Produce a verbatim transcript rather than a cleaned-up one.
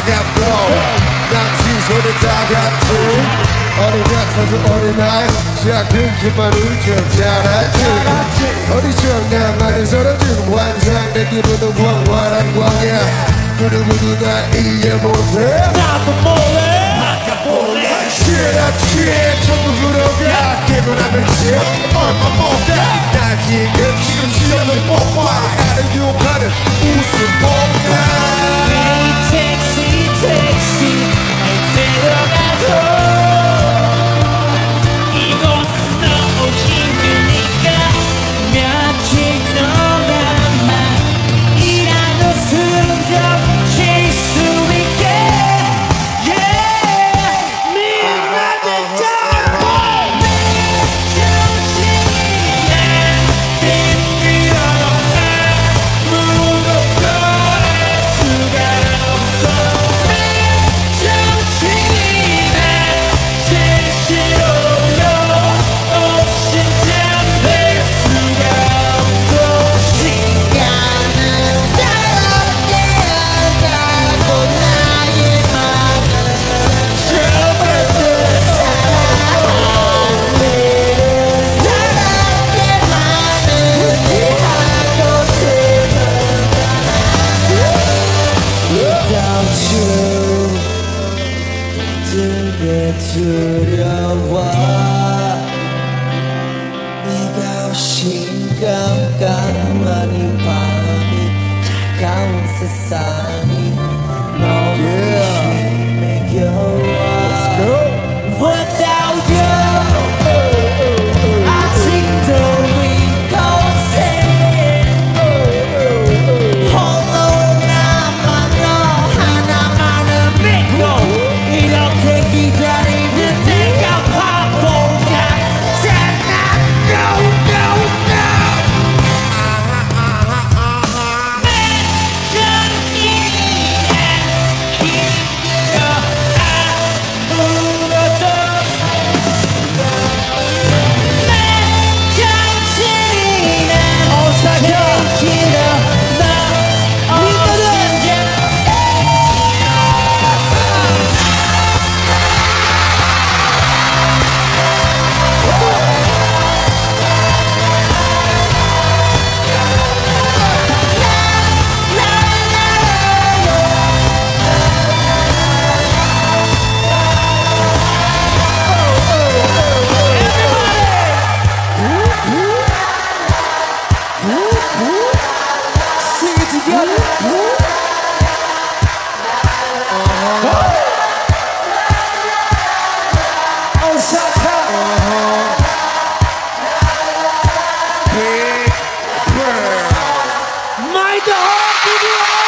차갑고 남친 손에 따갑지 어린 같아도 어린아이 작은 키만 울적 자랐지 어리적 나만을 서러주는 환상 내 기분은 황활한 광야 그 누구도 날 이해 못해 나도 몰래 바꿔볼래 취해라 취해 전부 불어가 개운함을 취해 얼마 못가 나 지금 지금 시험을 뽑아 나를 유혹하는 웃음 폭탄 이 택시 택시 들어가줘 두려워 네가 오신 깜깜한 이 밤이 차가운 세상이 너무 힘에 겨워 Without you 아직도 이곳에 홀로 남아 너 하나만을 믿고 이렇게 기다리는 내가 바보 같잖아 No no no 내 정신이란 힘들어 아무것도 내 정신이란 오사겨 길어 나 믿거든 Sing it together. Osaka. Big Bird My dog.